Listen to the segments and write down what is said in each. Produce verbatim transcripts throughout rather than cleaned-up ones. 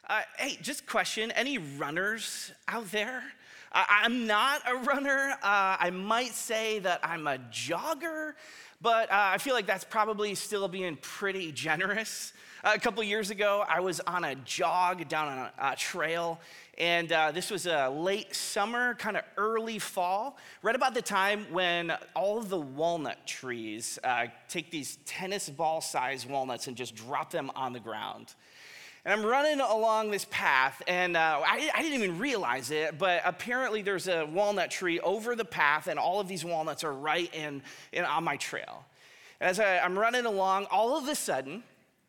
Uh, hey, just question, any runners out there? I, I'm not a runner. Uh, I might say that I'm a jogger, but uh, I feel like that's probably still being pretty generous. Uh, a couple years ago, I was on a jog down on a, a trail, and uh, this was a late summer, kind of early fall, right about the time when all of the walnut trees uh, take these tennis ball-sized walnuts and just drop them on the ground. And I'm running along this path, and uh, I, I didn't even realize it, but apparently there's a walnut tree over the path, and all of these walnuts are right in, in on my trail. And as I, I'm running along, all of a sudden,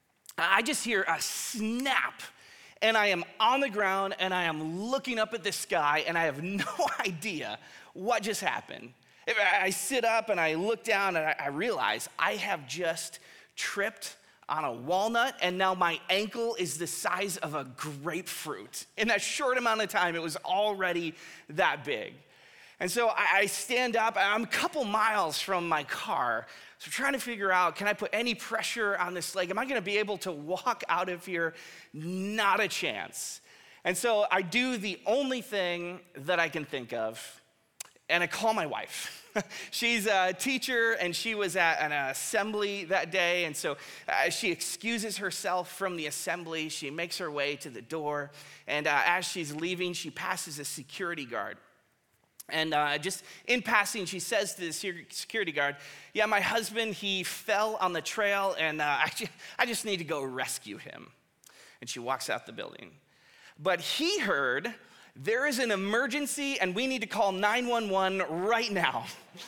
I just hear a snap, and I am on the ground, and I am looking up at the sky, and I have no idea what just happened. I sit up, and I look down, and I, I realize I have just tripped on a walnut, and now my ankle is the size of a grapefruit. In that short amount of time, it was already that big. And so I, I stand up, and I'm a couple miles from my car, so I'm trying to figure out, can I put any pressure on this leg? Am I gonna be able to walk out of here? Not a chance. And so I do the only thing that I can think of, and I call my wife. She's a teacher, and she was at an assembly that day, and so uh, she excuses herself from the assembly. She makes her way to the door, and uh, as she's leaving, she passes a security guard. And uh, just in passing, she says to the security guard, yeah, my husband, he fell on the trail, and uh, I, just, I just need to go rescue him. And she walks out the building. But he heard, there is an emergency, and we need to call nine one one right now.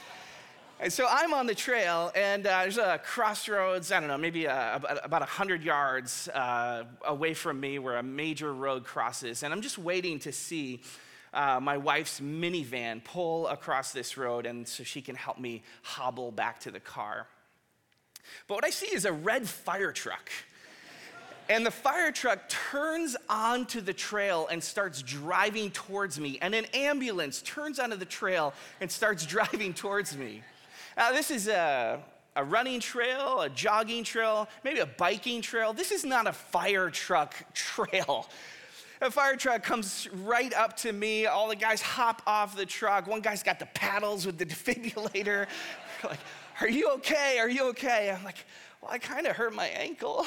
And so I'm on the trail, and uh, there's a crossroads, I don't know, maybe a, about one hundred yards uh, away from me where a major road crosses, and I'm just waiting to see uh, my wife's minivan pull across this road, and so she can help me hobble back to the car. But what I see is a red fire truck. And the fire truck turns onto the trail and starts driving towards me. And an ambulance turns onto the trail and starts driving towards me. Now, this is a, a running trail, a jogging trail, maybe a biking trail. This is not a fire truck trail. A fire truck comes right up to me. All the guys hop off the truck. One guy's got the paddles with the defibrillator. Like, are you okay? Are you okay? I'm like, well, I kind of hurt my ankle.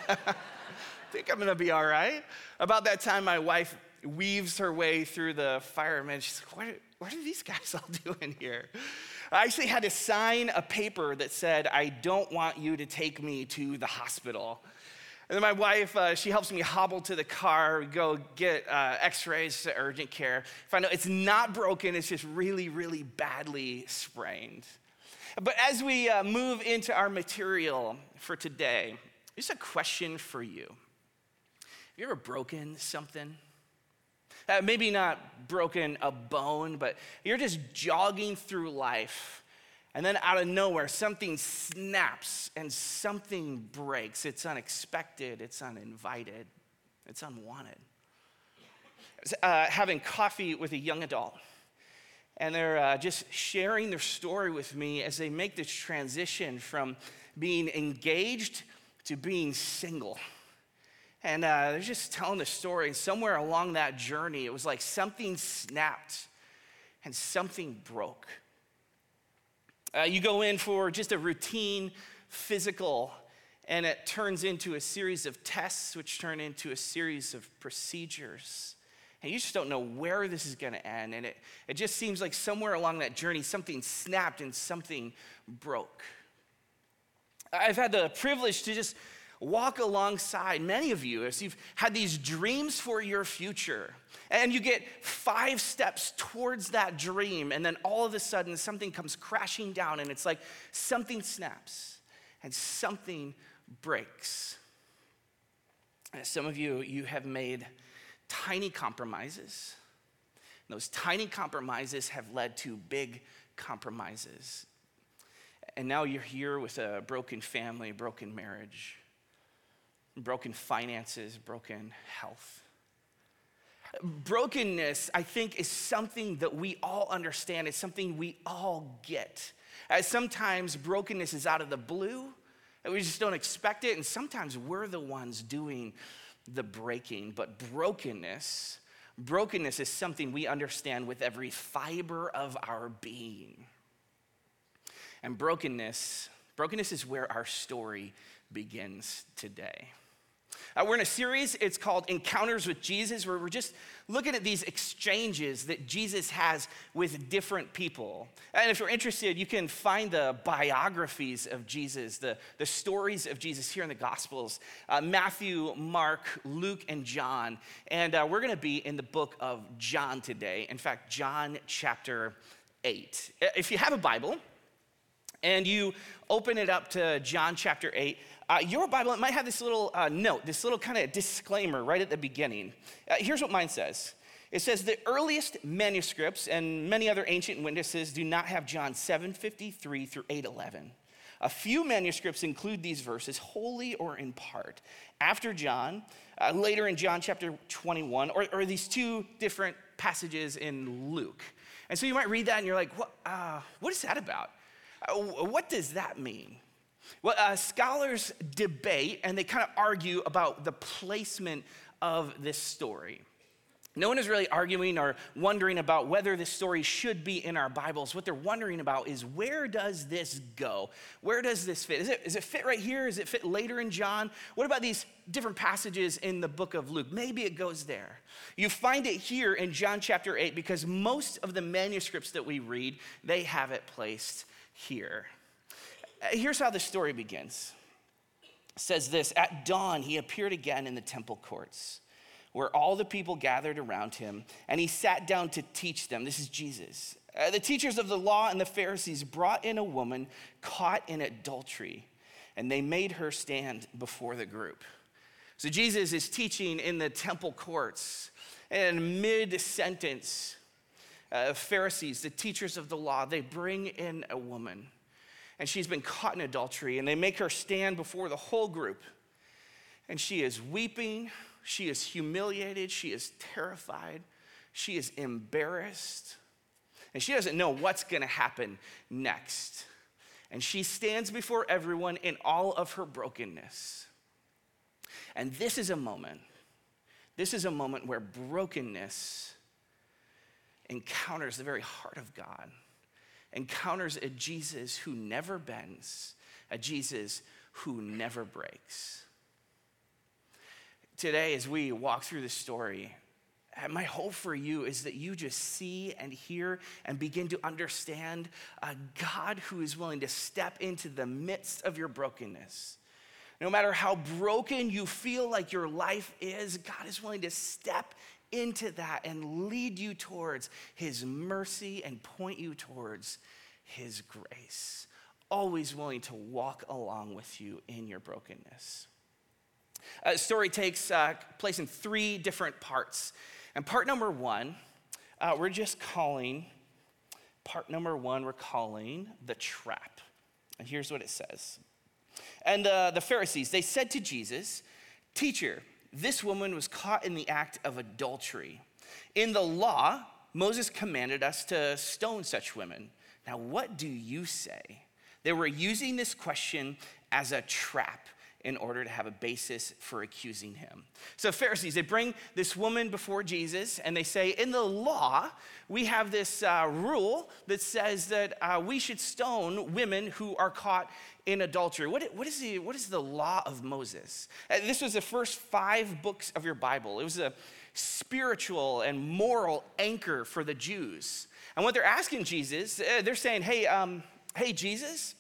I think I'm gonna be all right. About that time, my wife weaves her way through the firemen. She's like, what are, what are these guys all doing here? I actually had to sign a paper that said, I don't want you to take me to the hospital. And then my wife, uh, she helps me hobble to the car, go get uh, x-rays to urgent care. Find out it's not broken, it's just really, really badly sprained. But as we uh, move into our material for today, here's a question for you. Have you ever broken something? Uh, maybe not broken a bone, but you're just jogging through life, and then out of nowhere, something snaps and something breaks. It's unexpected, it's uninvited, it's unwanted. I was uh, having coffee with a young adult, and they're uh, just sharing their story with me as they make this transition from being engaged to being single. And uh, they're just telling the story, and somewhere along that journey, it was like something snapped and something broke. Uh, you go in for just a routine physical, and it turns into a series of tests, which turn into a series of procedures. And you just don't know where this is gonna end, and it, it just seems like somewhere along that journey, something snapped and something broke. I've had the privilege to just walk alongside many of you as you've had these dreams for your future, and you get five steps towards that dream, and then all of a sudden something comes crashing down, and it's like something snaps and something breaks. And some of you, you have made tiny compromises. And those tiny compromises have led to big compromises. And now you're here with a broken family, broken marriage, broken finances, broken health. Brokenness, I think, is something that we all understand. It's something we all get. As sometimes brokenness is out of the blue, and we just don't expect it, and sometimes we're the ones doing the breaking, but brokenness, brokenness is something we understand with every fiber of our being. And brokenness, brokenness is where our story begins today. Uh, we're in a series, it's called Encounters with Jesus, where we're just looking at these exchanges that Jesus has with different people. And if you're interested, you can find the biographies of Jesus, the, the stories of Jesus here in the Gospels, uh, Matthew, Mark, Luke, and John. And uh, we're gonna be in the book of John today. In fact, John chapter eight. If you have a Bible and you open it up to John chapter eight, Uh, your Bible, it might have this little uh, note, this little kind of disclaimer right at the beginning. Uh, here's what mine says. It says, the earliest manuscripts and many other ancient witnesses do not have John seven fifty-three through eight eleven. A few manuscripts include these verses wholly or in part. After John, uh, later in John chapter twenty-one, or, or these two different passages in Luke. And so you might read that and you're like, what, uh, what is that about? Uh, what does that mean? Well, uh, scholars debate and they kind of argue about the placement of this story. No one is really arguing or wondering about whether this story should be in our Bibles. What they're wondering about is, where does this go? Where does this fit? Is it, is it fit right here? Does it fit later in John? What about these different passages in the book of Luke? Maybe it goes there. You find it here in John chapter eight because most of the manuscripts that we read, they have it placed here. Here's how the story begins. It says this, at dawn, he appeared again in the temple courts, where all the people gathered around him, and he sat down to teach them. This is Jesus. Uh, the teachers of the law and the Pharisees brought in a woman caught in adultery, and they made her stand before the group. So Jesus is teaching in the temple courts, and mid-sentence, uh, Pharisees, the teachers of the law, they bring in a woman. And she's been caught in adultery, and they make her stand before the whole group. And she is weeping, she is humiliated, she is terrified, she is embarrassed, and she doesn't know what's gonna happen next. And she stands before everyone in all of her brokenness. And this is a moment, this is a moment where brokenness encounters the very heart of God. Encounters a Jesus who never bends, a Jesus who never breaks. Today, as we walk through the story, my hope for you is that you just see and hear and begin to understand a God who is willing to step into the midst of your brokenness. No matter how broken you feel like your life is, God is willing to step into that and lead you towards his mercy and point you towards his grace. Always willing to walk along with you in your brokenness. Uh, the story takes uh, place in three different parts. And part number one, uh, we're just calling, part number one, we're calling the trap. And here's what it says. And uh, the Pharisees, they said to Jesus, "Teacher, this woman was caught in the act of adultery. In the law, Moses commanded us to stone such women. Now, what do you say?" They were using this question as a trap in order to have a basis for accusing him. So Pharisees, they bring this woman before Jesus and they say, in the law, we have this uh, rule that says that uh, we should stone women who are caught in adultery. What, what, is the, what is the law of Moses? Uh, this was the first five books of your Bible. It was a spiritual and moral anchor for the Jews. And what they're asking Jesus, uh, they're saying, hey, um, hey, Jesus,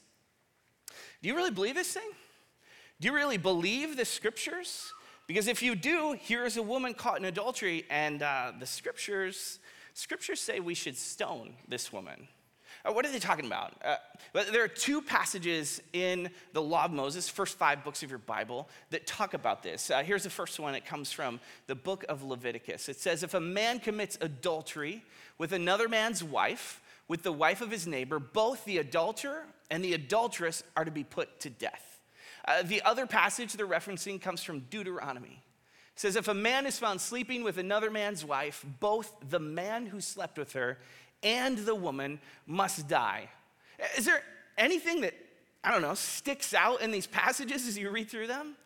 do you really believe this thing? Do you really believe the scriptures? Because if you do, here is a woman caught in adultery, and uh, the scriptures, scriptures say we should stone this woman. Uh, what are they talking about? Uh, but there are two passages in the Law of Moses, first five books of your Bible, that talk about this. Uh, here's the first one. It comes from the book of Leviticus. It says, if a man commits adultery with another man's wife, with the wife of his neighbor, both the adulterer and the adulteress are to be put to death. Uh, the other passage they're referencing comes from Deuteronomy. It says, if a man is found sleeping with another man's wife, both the man who slept with her and the woman must die. Is there anything that, I don't know, sticks out in these passages as you read through them?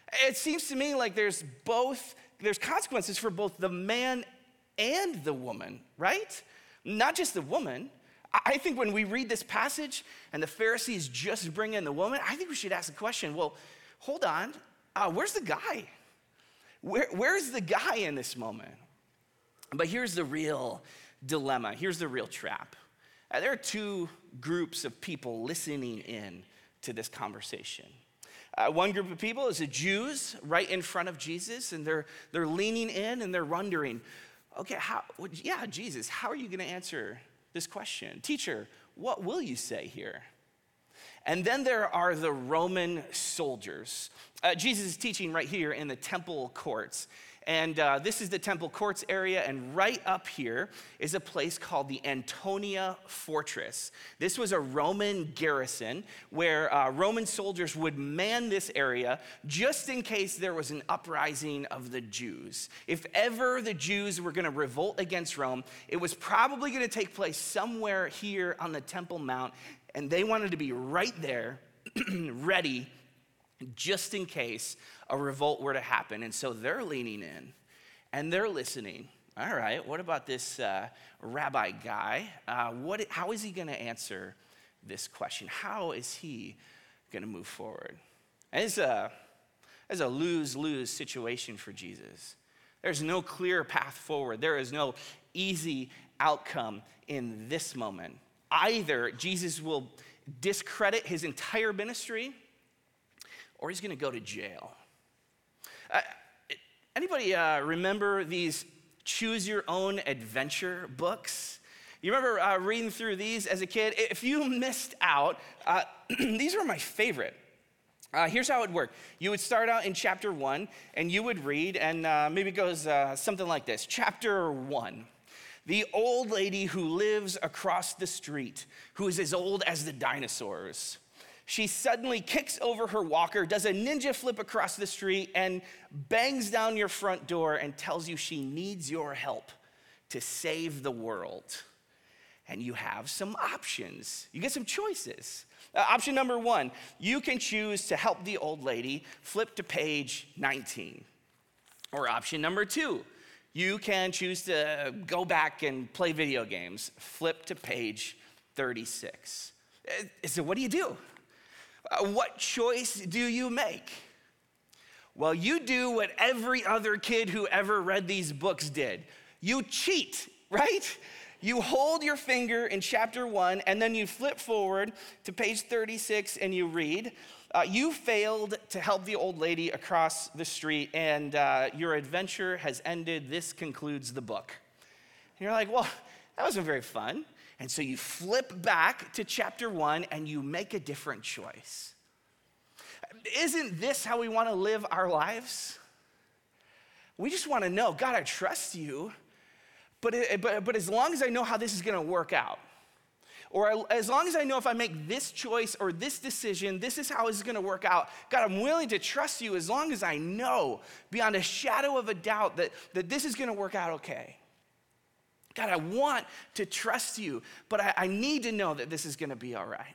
It seems to me like there's both, there's consequences for both the man and the woman, right? Not just the woman. I think when we read this passage and the Pharisees just bring in the woman, I think we should ask the question, well, hold on, uh, where's the guy? Where, where's the guy in this moment? But here's the real dilemma. Here's the real trap. Uh, there are two groups of people listening in to this conversation. Uh, one group of people is the Jews right in front of Jesus, and they're, they're leaning in and they're wondering, okay, how, well, yeah, Jesus, how are you going to answer this question? Teacher, what will you say here? And then there are the Roman soldiers. Uh, Jesus is teaching right here in the temple courts. And uh, this is the temple courts area, and right up here is a place called the Antonia Fortress. This was a Roman garrison where uh, Roman soldiers would man this area just in case there was an uprising of the Jews. If ever the Jews were gonna revolt against Rome, it was probably gonna take place somewhere here on the Temple Mount, and they wanted to be right there, ready, just in case a revolt were to happen. And so they're leaning in and they're listening. All right, what about this uh, rabbi guy? Uh, what, how is he going to answer this question? How is he going to move forward? And it's a, it's a lose-lose situation for Jesus. There's no clear path forward. There is no easy outcome in this moment. Either Jesus will discredit his entire ministry, or he's going to go to jail. Uh, anybody uh, remember these choose your own adventure books? You remember uh, reading through these as a kid? If you missed out, uh, these were my favorite. Uh, here's how it worked. You would start out in chapter one, and you would read, and uh, maybe it goes uh, something like this. Chapter one. The old lady who lives across the street, who is as old as the dinosaurs. She suddenly kicks over her walker, does a ninja flip across the street, and bangs down your front door and tells you she needs your help to save the world. And you have some options. You get some choices. Uh, option number one, you can choose to help the old lady. Flip to page nineteen. Or option number two, you can choose to go back and play video games. Flip to page thirty-six. Uh, so what do you do? Uh, what choice do you make? Well, you do what every other kid who ever read these books did. You cheat, right? You hold your finger in chapter one, and then you flip forward to page thirty-six and you read, uh, you failed to help the old lady across the street, and uh, your adventure has ended. This concludes the book. And you're like, well, that wasn't very fun. And so you flip back to chapter one and you make a different choice. Isn't this how we want to live our lives? We just want to know, God, I trust you, but, it, but, but as long as I know how this is going to work out, or as long as I know if I make this choice or this decision, this is how it's going to work out. God, I'm willing to trust you as long as I know beyond a shadow of a doubt that, that this is going to work out okay. God, I want to trust you, but I, I need to know that this is going to be all right.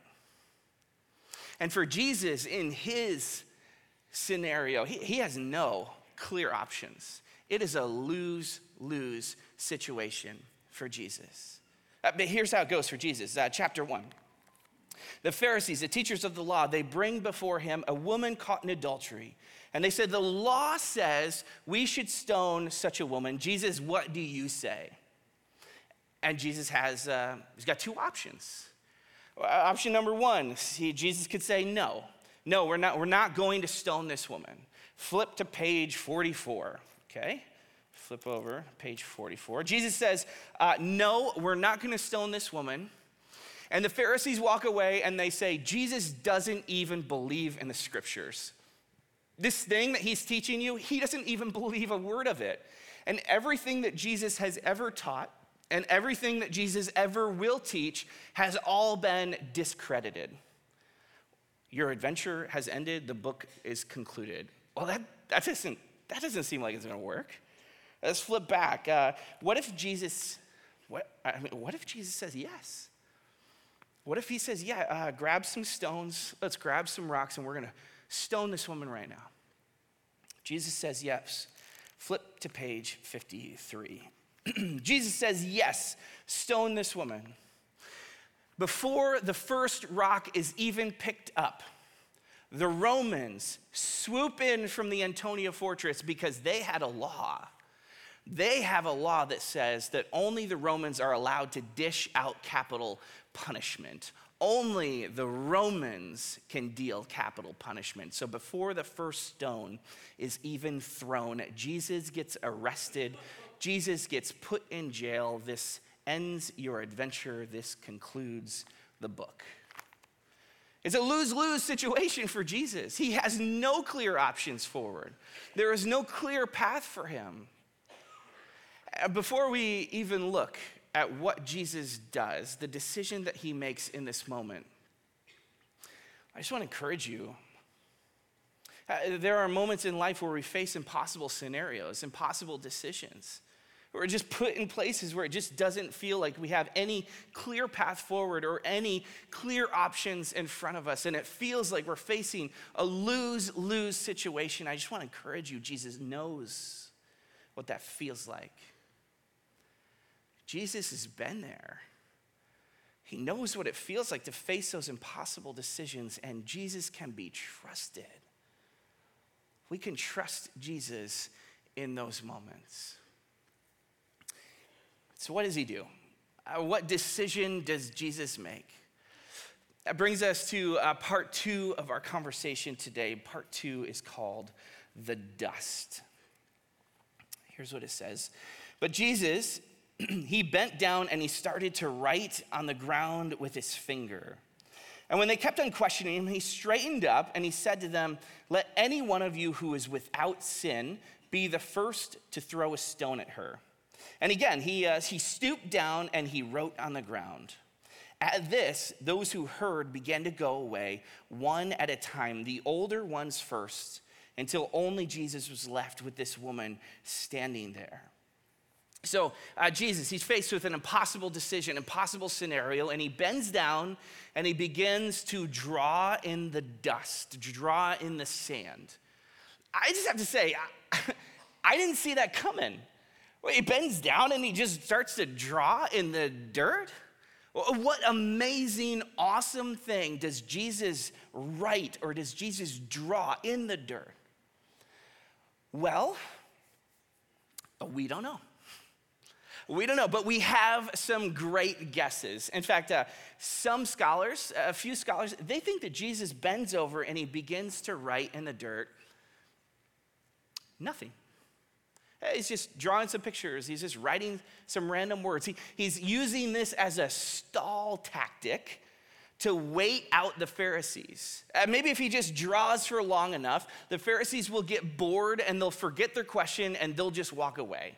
And for Jesus, in his scenario, he, he has no clear options. It is a lose-lose situation for Jesus. Uh, but here's how it goes for Jesus. Uh, chapter one. The Pharisees, the teachers of the law, they bring before him a woman caught in adultery. And they said, the law says we should stone such a woman. Jesus, what do you say? And Jesus has, uh, he's got two options. Uh, option number one, see, Jesus could say, no. No, we're not, we're not going to stone this woman. Flip to page forty-four, okay? Flip over, page forty-four. Jesus says, uh, no, we're not gonna stone this woman. And the Pharisees walk away and they say, Jesus doesn't even believe in the scriptures. This thing that he's teaching you, he doesn't even believe a word of it. And everything that Jesus has ever taught and everything that Jesus ever will teach has all been discredited. Your adventure has ended, the book is concluded. Well, that, that, doesn't, that doesn't seem like it's gonna work. Let's flip back. Uh, what if Jesus, what, I mean, what if Jesus says yes? What if he says, yeah, uh, grab some stones, let's grab some rocks, and we're gonna stone this woman right now. Jesus says yes. Flip to page fifty-three. Jesus says, yes, stone this woman. Before the first rock is even picked up, the Romans swoop in from the Antonia fortress because they had a law. They have a law that says that only the Romans are allowed to dish out capital punishment. Only the Romans can deal capital punishment. So before the first stone is even thrown, Jesus gets arrested. Jesus gets put in jail. This ends your adventure. This concludes the book. It's a lose-lose situation for Jesus. He has no clear options forward. There is no clear path for him. Before we even look at what Jesus does, the decision that he makes in this moment, I just want to encourage you. Uh, there are moments in life where we face impossible scenarios, impossible decisions. We're just put in places where it just doesn't feel like we have any clear path forward or any clear options in front of us. And it feels like we're facing a lose-lose situation. I just want to encourage you, Jesus knows what that feels like. Jesus has been there. He knows what it feels like to face those impossible decisions, and Jesus can be trusted. We can trust Jesus in those moments. So what does he do? Uh, what decision does Jesus make? That brings us to uh, part two of our conversation today. Part two is called the dust. Here's what it says. But Jesus, he bent down and he started to write on the ground with his finger. And when they kept on questioning him, he straightened up and he said to them, "Let any one of you who is without sin be the first to throw a stone at her." And again, he, uh, he stooped down and he wrote on the ground. At this, those who heard began to go away, one at a time, the older ones first, until only Jesus was left with this woman standing there. So uh, Jesus, he's faced with an impossible decision, impossible scenario, and he bends down and he begins to draw in the dust, draw in the sand. I just have to say, I, I didn't see that coming. He bends down and he just starts to draw in the dirt. What amazing, awesome thing does Jesus write or does Jesus draw in the dirt? Well, we don't know. We don't know, but we have some great guesses. In fact, uh, some scholars, a few scholars, they think that Jesus bends over and he begins to write in the dirt nothing. He's just drawing some pictures. He's just writing some random words. He, he's using this as a stall tactic to wait out the Pharisees. Uh, maybe if he just draws for long enough, the Pharisees will get bored and they'll forget their question and they'll just walk away.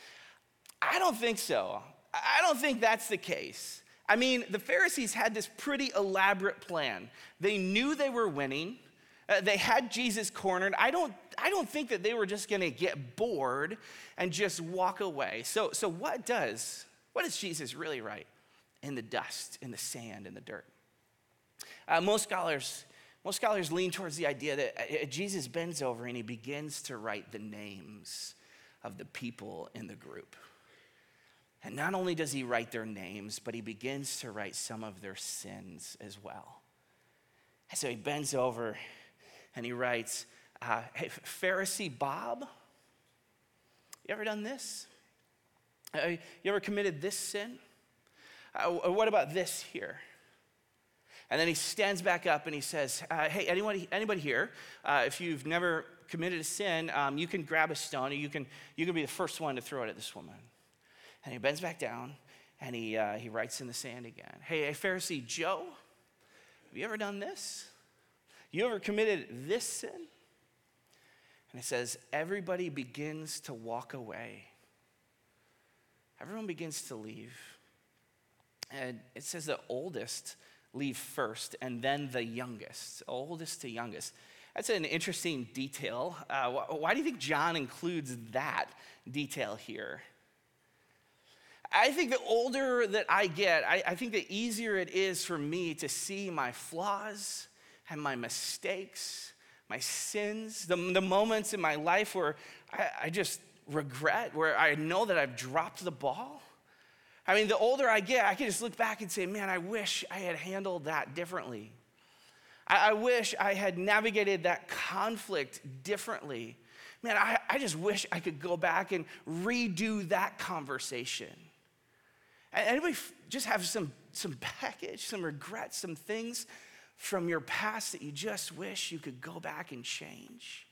I don't think so. I don't think that's the case. I mean, the Pharisees had this pretty elaborate plan. They knew they were winning. Uh, they had Jesus cornered. I don't, I don't think that they were just going to get bored and just walk away. So, so what does, what does Jesus really write in the dust, in the sand, in the dirt? Uh, most scholars, most scholars lean towards the idea that uh, Jesus bends over and he begins to write the names of the people in the group. And not only does he write their names, but he begins to write some of their sins as well. And so he bends over and he writes, uh, "Hey, Pharisee Bob, you ever done this? Uh, you ever committed this sin? Uh, what about this here?" And then he stands back up and he says, uh, hey, anybody, anybody here, uh, if you've never committed a sin, um, you can grab a stone and you can, you can be the first one to throw it at this woman. And he bends back down and he, uh, he writes in the sand again. Hey, hey, Pharisee Joe, have you ever done this? You ever committed this sin? And it says, everybody begins to walk away. Everyone begins to leave. And it says the oldest leave first and then the youngest, oldest to youngest. That's an interesting detail. Uh, why do you think John includes that detail here? I think the older that I get, I, I think the easier it is for me to see my flaws and my mistakes, my sins, the, the moments in my life where I, I just regret, where I know that I've dropped the ball. I mean, the older I get, I can just look back and say, man, I wish I had handled that differently. I, I wish I had navigated that conflict differently. Man, I, I just wish I could go back and redo that conversation. Anybody f- just have some, some baggage, some regrets, some things from your past that you just wish you could go back and change?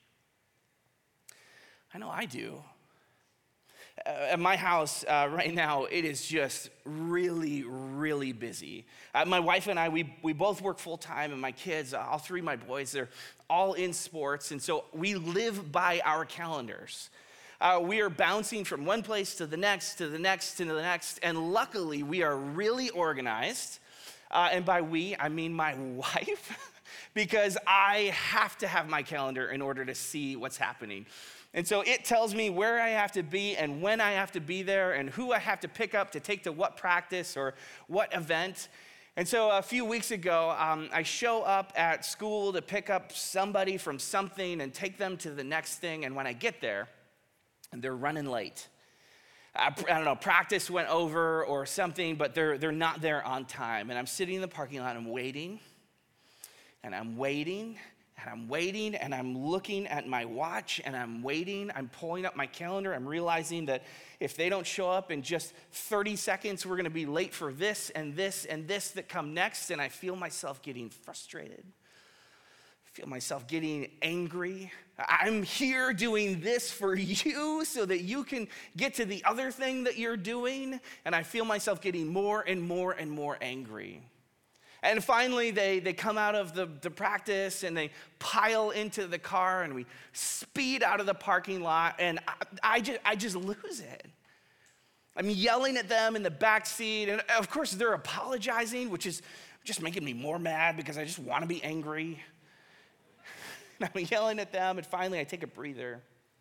I know I do. Uh, at my house uh, right now, it is just really, really busy. Uh, my wife and I, we, we both work full time, and my kids, all three of my boys, they're all in sports, and so we live by our calendars. Uh, we are bouncing from one place to the next, to the next, to the next, and luckily we are really organized. Uh, and by we, I mean my wife, because I have to have my calendar in order to see what's happening. And so it tells me where I have to be and when I have to be there and who I have to pick up to take to what practice or what event. And so a few weeks ago, um, I show up at school to pick up somebody from something and take them to the next thing. And when I get there, they're running late. I, I don't know, practice went over or something, but they're, they're not there on time. And I'm sitting in the parking lot, I'm waiting, and I'm waiting, and I'm waiting, and I'm looking at my watch, and I'm waiting. I'm pulling up my calendar. I'm realizing that if they don't show up in just thirty seconds, we're gonna be late for this and this and this that come next, and I feel myself getting frustrated. I feel myself getting angry. I'm here doing this for you so that you can get to the other thing that you're doing, and I feel myself getting more and more and more angry. And finally, they, they come out of the, the practice and they pile into the car and we speed out of the parking lot, and I, I, just, I just lose it. I'm yelling at them in the back seat, and of course they're apologizing, which is just making me more mad because I just want to be angry. And I'm yelling at them, and finally I take a breather.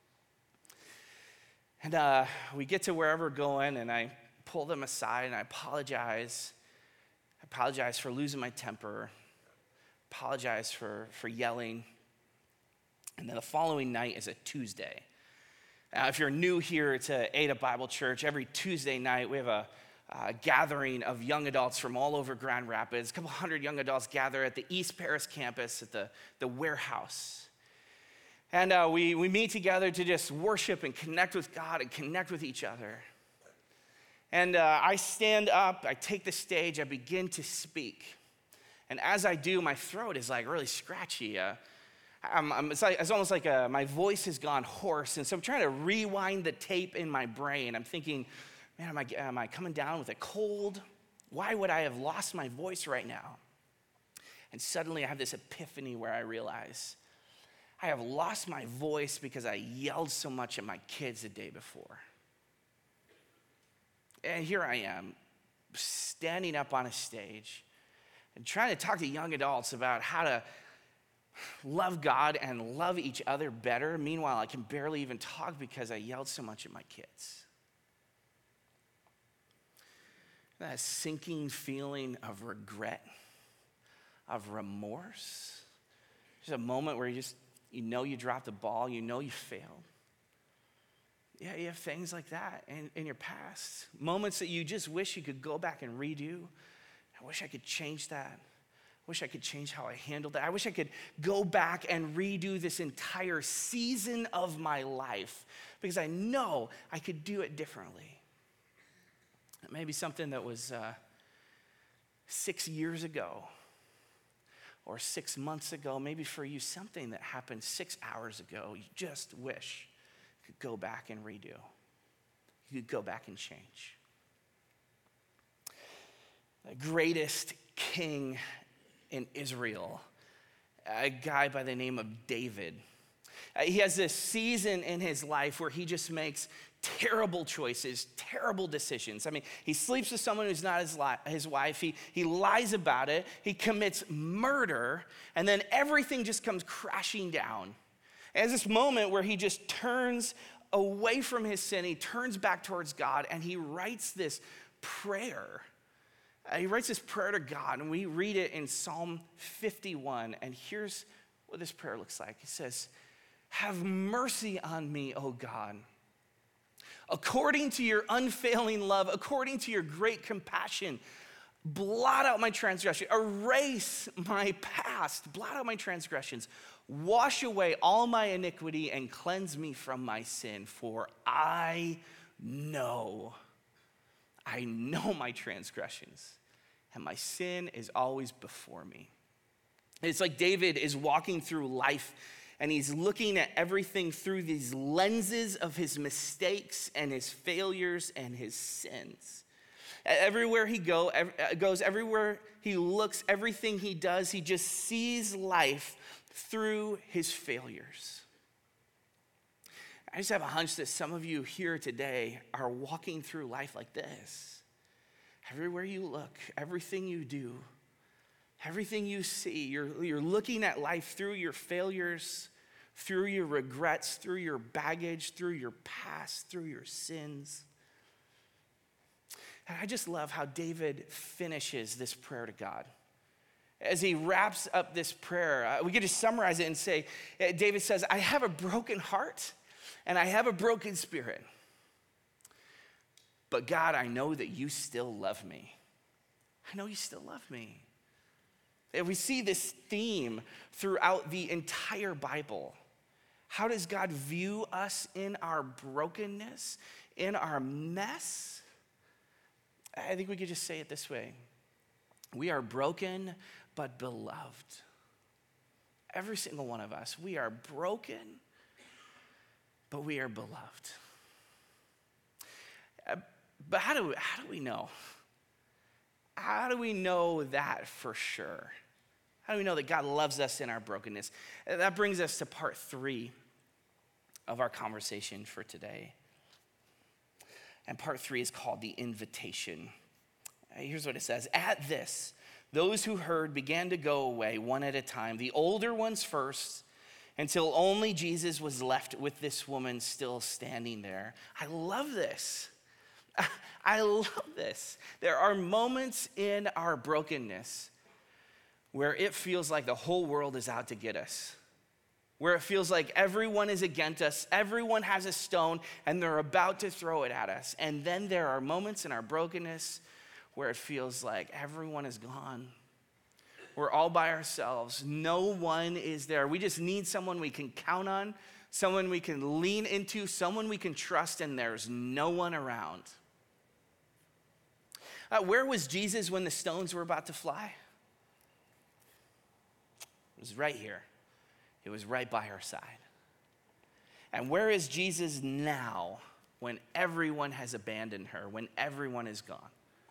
And uh, we get to wherever we're going, and I pull them aside and I apologize. I apologize for losing my temper, apologize for, for yelling. And then the following night is a Tuesday. Now, if you're new here to Ada Bible Church, every Tuesday night we have a, a gathering of young adults from all over Grand Rapids. A couple hundred young adults gather at the East Paris campus at the, the warehouse. And uh, we, we meet together to just worship and connect with God and connect with each other. And uh, I stand up, I take the stage, I begin to speak. And as I do, my throat is like really scratchy. Uh, I'm, I'm, it's, like, it's almost like a, my voice has gone hoarse. And so I'm trying to rewind the tape in my brain. I'm thinking, man, am I, am I coming down with a cold? Why would I have lost my voice right now? And suddenly I have this epiphany where I realize I have lost my voice because I yelled so much at my kids the day before. And here I am, standing up on a stage and trying to talk to young adults about how to love God and love each other better. Meanwhile, I can barely even talk because I yelled so much at my kids. That sinking feeling of regret, of remorse. There's a moment where you just, you know you dropped the ball, you know you failed. Yeah, you have things like that in, in your past. Moments that you just wish you could go back and redo. I wish I could change that. I wish I could change how I handled that. I wish I could go back and redo this entire season of my life because I know I could do it differently. It may be something that was uh, six years ago or six months ago. Maybe for you, something that happened six hours ago. You just wish you could go back and redo. You could go back and change. The greatest king in Israel, a guy by the name of David. Uh, he has this season in his life where he just makes terrible choices, terrible decisions. I mean, he sleeps with someone who's not his, li- his wife. He, he lies about it. He commits murder. And then everything just comes crashing down. And there's this moment where he just turns away from his sin. He turns back towards God, and he writes this prayer. Uh, he writes this prayer to God, and we read it in Psalm fifty-one. And here's what this prayer looks like. He says, have mercy on me, O God. According to your unfailing love, according to your great compassion, blot out my transgression, erase my past, blot out my transgressions, wash away all my iniquity and cleanse me from my sin, for I know, I know my transgressions, and my sin is always before me. It's like David is walking through life and he's looking at everything through these lenses of his mistakes and his failures and his sins. Everywhere he go, every, goes, everywhere he looks, everything he does, he just sees life through his failures. I just have a hunch that some of you here today are walking through life like this. Everywhere you look, everything you do, everything you see, you're, you're looking at life through your failures, through your regrets, through your baggage, through your past, through your sins. And I just love how David finishes this prayer to God. As he wraps up this prayer, uh, we could just summarize it and say, uh, David says, I have a broken heart and I have a broken spirit. But God, I know that you still love me. I know you still love me. And we see this theme throughout the entire Bible. How does God view us in our brokenness, in our mess? I think we could just say it this way. We are broken, but beloved. Every single one of us, we are broken, but we are beloved. Uh, but how do, how do we know? How do we know that for sure? How do we know that God loves us in our brokenness? That brings us to part three of our conversation for today. And part three is called the invitation. Here's what it says. At this, those who heard began to go away one at a time, the older ones first, until only Jesus was left with this woman still standing there. I love this. I love this. There are moments in our brokenness where it feels like the whole world is out to get us, where it feels like everyone is against us, everyone has a stone, and they're about to throw it at us. And then there are moments in our brokenness where it feels like everyone is gone. We're all by ourselves. No one is there. We just need someone we can count on, someone we can lean into, someone we can trust, and there's no one around. Uh, where was Jesus when the stones were about to fly? It was right here. It was right by her side. And where is Jesus now when everyone has abandoned her, when everyone is gone?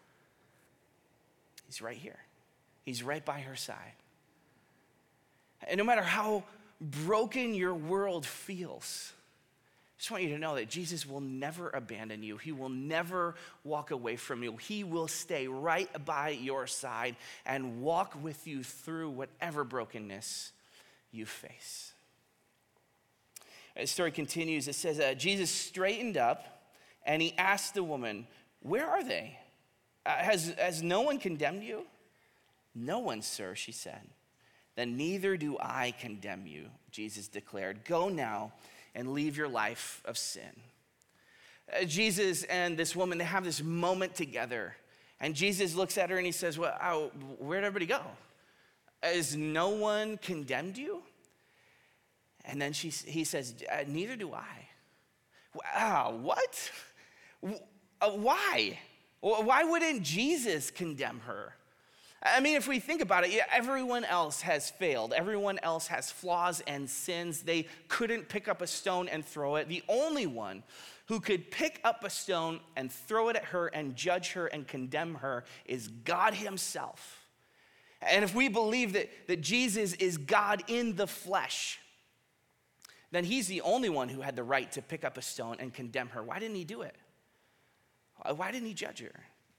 He's right here. He's right by her side. And no matter how broken your world feels, I just want you to know that Jesus will never abandon you. He will never walk away from you. He will stay right by your side and walk with you through whatever brokenness you face. The story continues. It says, uh, Jesus straightened up and he asked the woman, where are they? Uh, has, has no one condemned you? No one, sir, she said. Then neither do I condemn you, Jesus declared. Go now and leave your life of sin. Uh, Jesus and this woman, they have this moment together. And Jesus looks at her and he says, well, oh, where'd everybody go? Has no one condemned you? And then she, he says, uh, neither do I. Wow, what? Uh, why? Why wouldn't Jesus condemn her? I mean, if we think about it, yeah, everyone else has failed. Everyone else has flaws and sins. They couldn't pick up a stone and throw it. The only one who could pick up a stone and throw it at her and judge her and condemn her is God himself. And if we believe that, that Jesus is God in the flesh, then he's the only one who had the right to pick up a stone and condemn her. Why didn't he do it? Why didn't he judge her?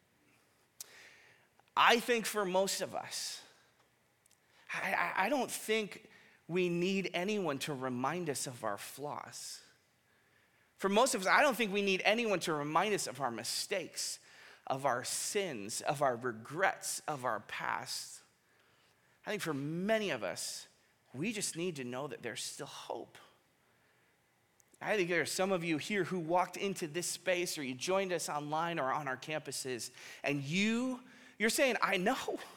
I think for most of us, I, I don't think we need anyone to remind us of our flaws. For most of us, I don't think we need anyone to remind us of our mistakes, of our sins, of our regrets, of our past. I think for many of us, We just need to know that there's still hope. I think there are some of you here who walked into this space, or you joined us online or on our campuses, and you, you're saying, I know.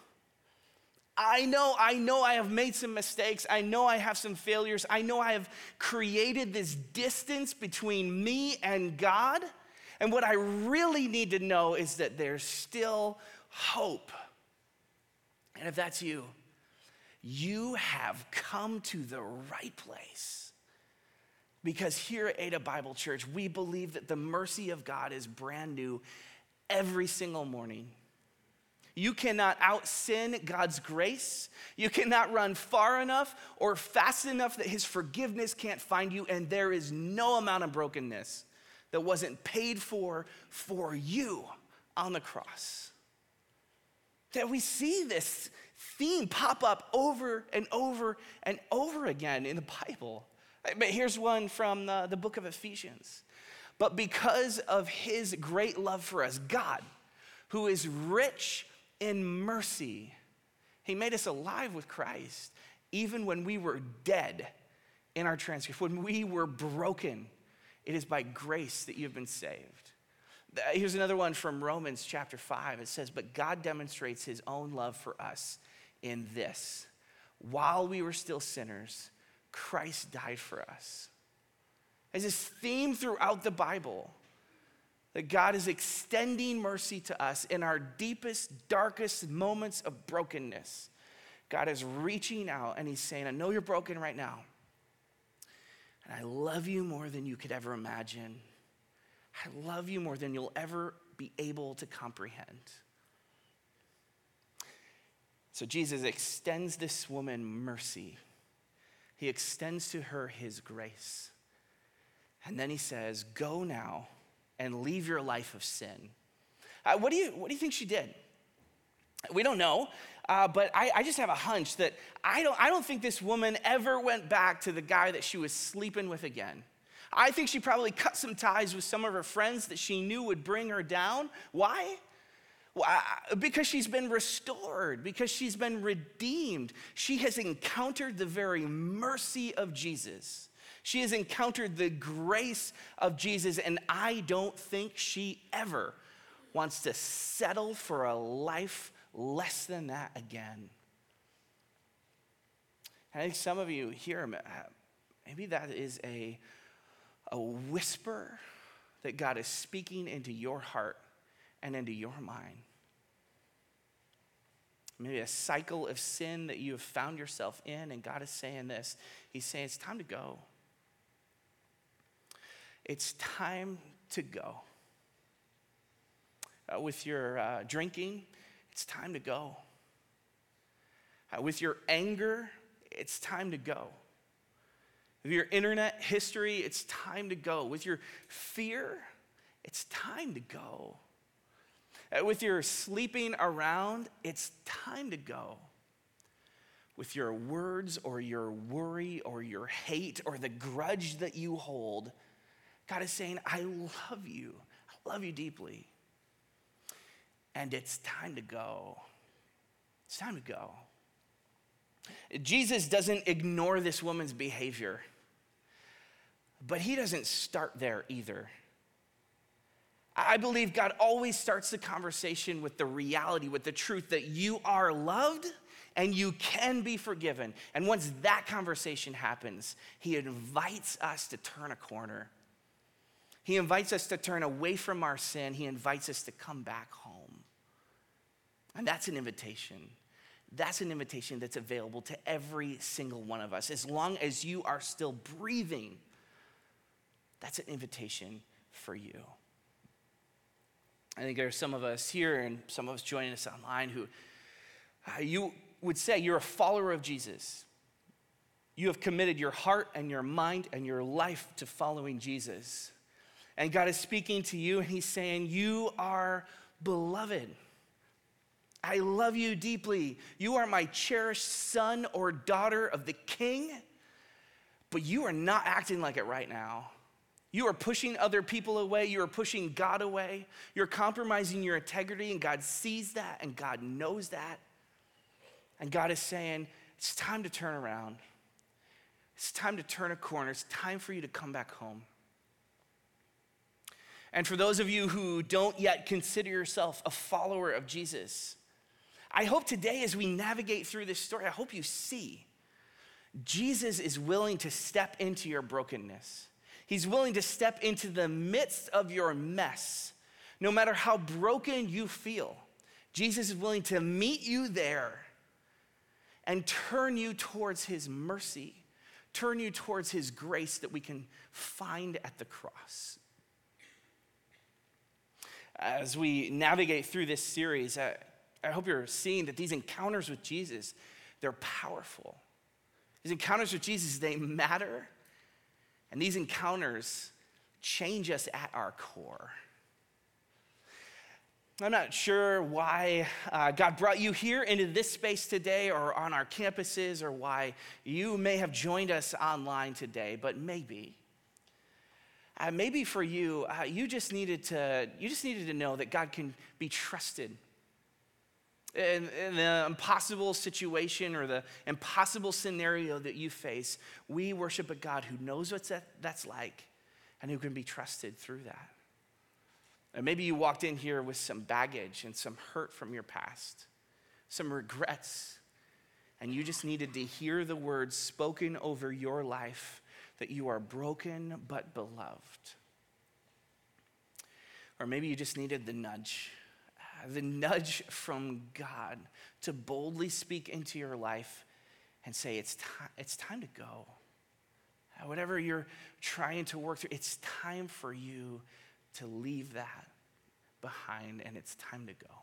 I know, I know I have made some mistakes. I know I have some failures. I know I have created this distance between me and God. And what I really need to know is that there's still hope. And if that's you, you have come to the right place. Because here at Ada Bible Church, we believe that the mercy of God is brand new every single morning. You cannot out-sin God's grace. You cannot run far enough or fast enough that his forgiveness can't find you, and there is no amount of brokenness that wasn't paid for for you on the cross. That we see this theme pop up over and over and over again in the Bible. But here's one from the, the book of Ephesians. But because of his great love for us, God, who is rich in mercy, he made us alive with Christ, even when we were dead in our transgressions, when we were broken. It is by grace that you have been saved. Here's another one from Romans chapter five. It says, but God demonstrates his own love for us in this: while we were still sinners, Christ died for us. There's this theme throughout the Bible that God is extending mercy to us in our deepest, darkest moments of brokenness. God is reaching out and he's saying, I know you're broken right now, and I love you more than you could ever imagine. I love you more than you'll ever be able to comprehend. So Jesus extends this woman mercy. He extends to her his grace. And then he says, go now and leave your life of sin. Uh, what do you, what do you think she did? We don't know, uh, but I, I just have a hunch that I don't, I don't think this woman ever went back to the guy that she was sleeping with again. I think she probably cut some ties with some of her friends that she knew would bring her down. Why? Well, because she's been restored, because she's been redeemed. She has encountered the very mercy of Jesus. She has encountered the grace of Jesus, and I don't think she ever wants to settle for a life less than that again. And I think some of you here, maybe that is a, a whisper that God is speaking into your heart and into your mind. Maybe a cycle of sin that you have found yourself in, and God is saying this. He's saying it's time to go. It's time to go. Uh, with your uh, drinking, it's time to go. Uh, with your anger, it's time to go. With your internet history, it's time to go. With your fear, it's time to go. Uh, with your sleeping around, it's time to go. With your words or your worry or your hate or the grudge that you hold, God is saying, I love you. I love you deeply. And it's time to go. It's time to go. Jesus doesn't ignore this woman's behavior, but he doesn't start there either. I believe God always starts the conversation with the reality, with the truth that you are loved and you can be forgiven. And once that conversation happens, he invites us to turn a corner. He invites us to turn away from our sin. He invites us to come back home. And that's an invitation. That's an invitation that's available to every single one of us. As long as you are still breathing, that's an invitation for you. I think there are some of us here and some of us joining us online who uh, you would say you're a follower of Jesus. You have committed your heart and your mind and your life to following Jesus. And God is speaking to you and he's saying, you are beloved. I love you deeply. You are my cherished son or daughter of the King, but you are not acting like it right now. You are pushing other people away. You are pushing God away. You're compromising your integrity, and God sees that, and God knows that. And God is saying, it's time to turn around. It's time to turn a corner. It's time for you to come back home. And for those of you who don't yet consider yourself a follower of Jesus, I hope today as we navigate through this story, I hope you see Jesus is willing to step into your brokenness. He's willing to step into the midst of your mess. No matter how broken you feel, Jesus is willing to meet you there and turn you towards his mercy, turn you towards his grace that we can find at the cross. As we navigate through this series, I, I hope you're seeing that these encounters with Jesus, they're powerful. These encounters with Jesus, they matter. And these encounters change us at our core. I'm not sure why uh, God brought you here into this space today or on our campuses, or why you may have joined us online today, but maybe. Uh, maybe for you, uh, you just needed to you just needed to know that God can be trusted. In, in the impossible situation or the impossible scenario that you face, we worship a God who knows what that, that's like and who can be trusted through that. And maybe you walked in here with some baggage and some hurt from your past, some regrets, and you just needed to hear the words spoken over your life that you are broken but beloved. Or maybe you just needed the nudge, the nudge from God to boldly speak into your life and say, it's time, it's time to go. Whatever you're trying to work through, it's time for you to leave that behind, and it's time to go.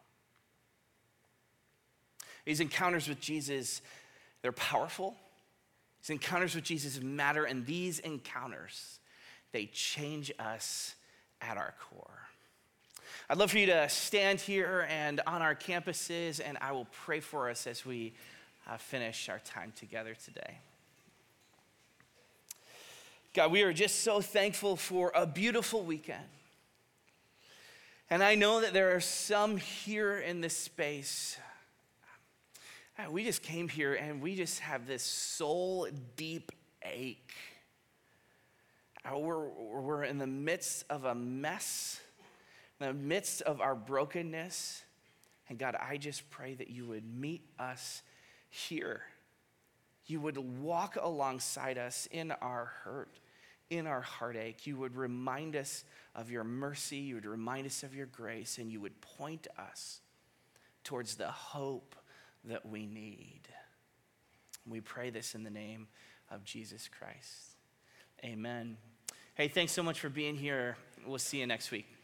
These encounters with Jesus, they're powerful. These encounters with Jesus matter, and these encounters, they change us at our core. I'd love for you to stand here and on our campuses, and I will pray for us as we uh, finish our time together today. God, we are just so thankful for a beautiful weekend. And I know that there are some here in this space. Uh, we just came here and we just have this soul deep ache. Uh, we're, we're in the midst of a mess, in the midst of our brokenness. And God, I just pray that you would meet us here. You would walk alongside us in our hurt, in our heartache. You would remind us of your mercy. You would remind us of your grace, and you would point us towards the hope that we need. We pray this in the name of Jesus Christ. Amen. Hey, thanks so much for being here. We'll see you next week.